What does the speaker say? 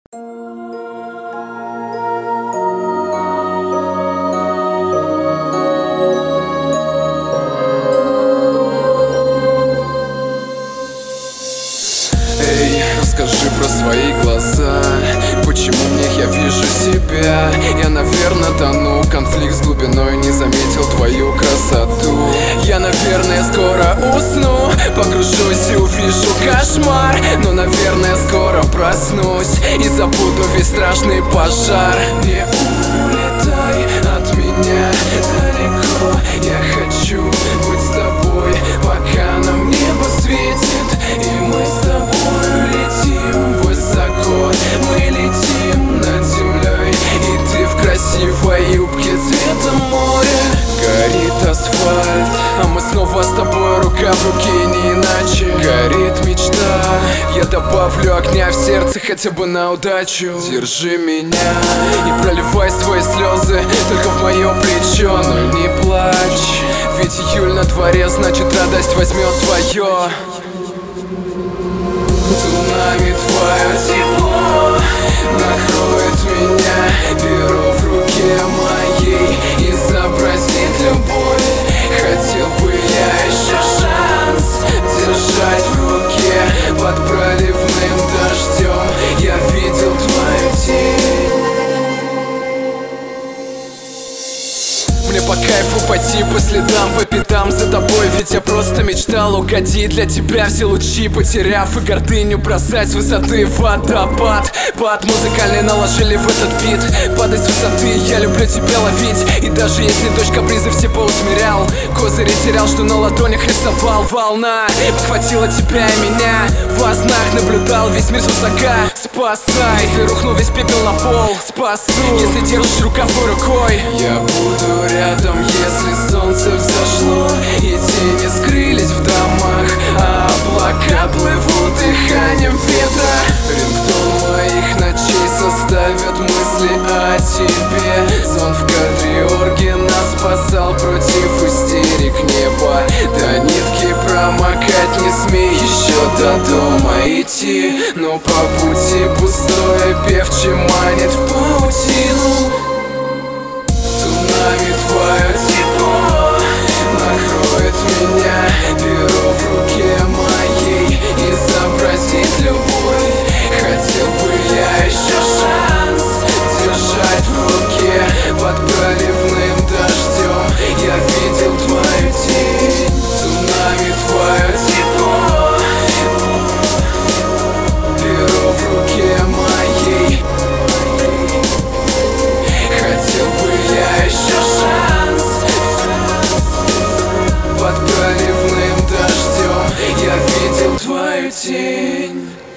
Эй, расскажи про свои глаза. Почему в них я вижу себя? Я, наверное, тону. Конфликт с глубиной, не заметил твою красоту. Я, наверное, скоро усну, погружусь и увижу кошмар. Но, наверное, скоро проснусь и забуду весь страшный пожар. Не улетай от меня далеко. Я хочу быть с тобой, пока нам небо светит, и мы с тобой летим высоко. Мы летим над землей, и ты в красивой юбке цвета моря. Горит асфальт, а мы снова с тобой рука в руке, не иначе. Горит мечта, я добавлю огня в сердце хотя бы на удачу. Держи меня и проливай свои слезы только в мое плечо, но не плачь, ведь июль на дворе, значит радость возьмет свое. Цунами твое тепло накроет меня, перо в руке моей изобразит любовь. Хотел бы я еще шанс держать в руке под проливным дождем. Я видел твою тень. Мне по кайфу пойти по следам, по пятам за тобой, ведь я просто мечтал угодить для тебя все лучи, потеряв и гордыню бросать с высоты в водопад. Под музыкальный наложили в этот бит, падай с высоты, я люблю тебя ловить. И даже если дождь капризы все поусмирял, козыри терял, что на ладонях рисовал. Волна подхватила тебя и меня, во снах наблюдал весь мир свысока. Спасай, если рухнул весь пепел на пол, спасу, если держишь рукавой рукой. Я буду рядом, если солнце взошло и тени скрылись в домах, а облака плывут дыханием ветра. Рингтон моих ночей составят мысли о тебе. Сон в Кадриорге нас спасал против истерик неба. До нитки промокать не смей, еще до дома идти, но по пути пустое певче манит в паутину. Цунами твое тепло накроет меня, перо в руке моей изобразит любовь. Хотел бы я еще шанс держать в руке под проливным дождем. Я видел твою тень. Цунами твое тепло, перо в руке моей. Хотел бы я еще шанс под проливным дождем. Я видел твою тень.